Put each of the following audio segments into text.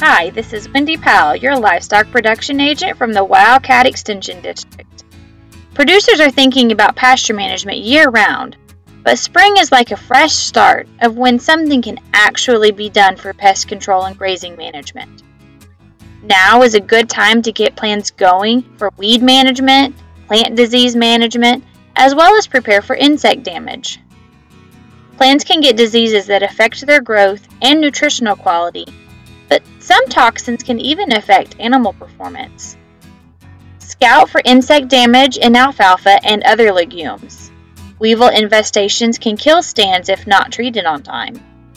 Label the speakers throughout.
Speaker 1: Hi, this is Wendy Powell, your livestock production agent from the Wildcat Extension District. Producers are thinking about pasture management year-round, but spring is like a fresh start of when something can actually be done for pest control and grazing management. Now is a good time to get plans going for weed management, plant disease management, as well as prepare for insect damage. Plants can get diseases that affect their growth and nutritional quality, but some toxins can even affect animal performance. Scout for insect damage in alfalfa and other legumes. Weevil infestations can kill stands if not treated on time.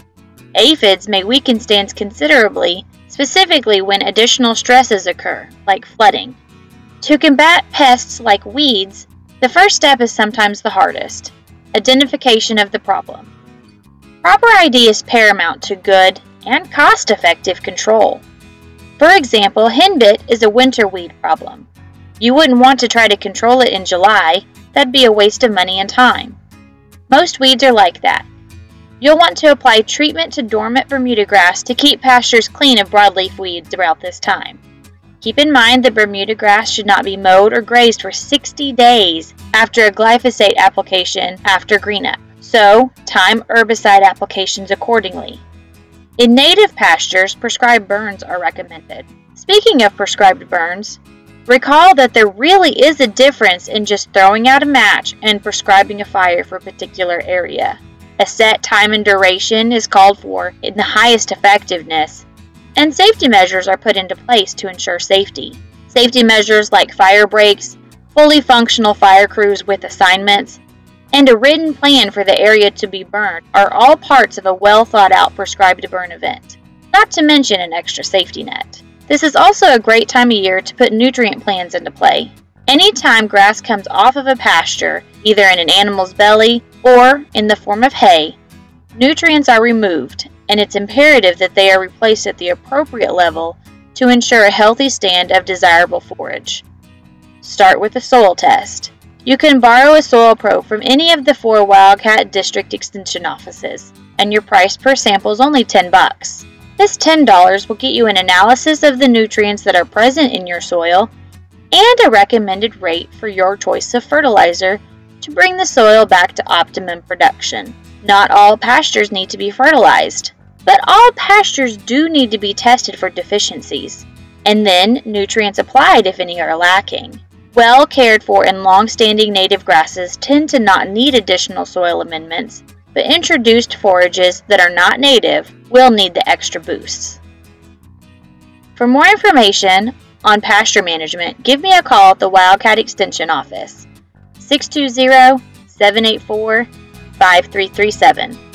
Speaker 1: Aphids may weaken stands considerably, specifically when additional stresses occur, like flooding. To combat pests like weeds, the first step is sometimes the hardest: identification of the problem. Proper ID is paramount to good and cost-effective control. For example, henbit is a winter weed problem. You wouldn't want to try to control it in July. That'd be a waste of money and time. Most weeds are like that. You'll want to apply treatment to dormant Bermuda grass to keep pastures clean of broadleaf weeds throughout this time. Keep in mind that Bermuda grass should not be mowed or grazed for 60 days after a glyphosate application after greenup, so time herbicide applications accordingly. In native pastures, prescribed burns are recommended. Speaking of prescribed burns, recall that there really is a difference in just throwing out a match and prescribing a fire for a particular area. A set time and duration is called for in the highest effectiveness, and safety measures are put into place to ensure safety. Safety measures like fire breaks, fully functional fire crews with assignments, and a written plan for the area to be burned are all parts of a well-thought-out prescribed burn event, not to mention an extra safety net. This is also a great time of year to put nutrient plans into play. Anytime grass comes off of a pasture, either in an animal's belly or in the form of hay, nutrients are removed, and it's imperative that they are replaced at the appropriate level to ensure a healthy stand of desirable forage. Start with a soil test. You can borrow a soil probe from any of the 4 Wildcat District Extension offices, and your price per sample is only $10. This $10 will get you an analysis of the nutrients that are present in your soil and a recommended rate for your choice of fertilizer to bring the soil back to optimum production. Not all pastures need to be fertilized, but all pastures do need to be tested for deficiencies, and then nutrients applied if any are lacking. Well cared for and long-standing native grasses tend to not need additional soil amendments, but introduced forages that are not native will need the extra boosts. For more information on pasture management, give me a call at the Wildcat Extension office, 620-784-5337.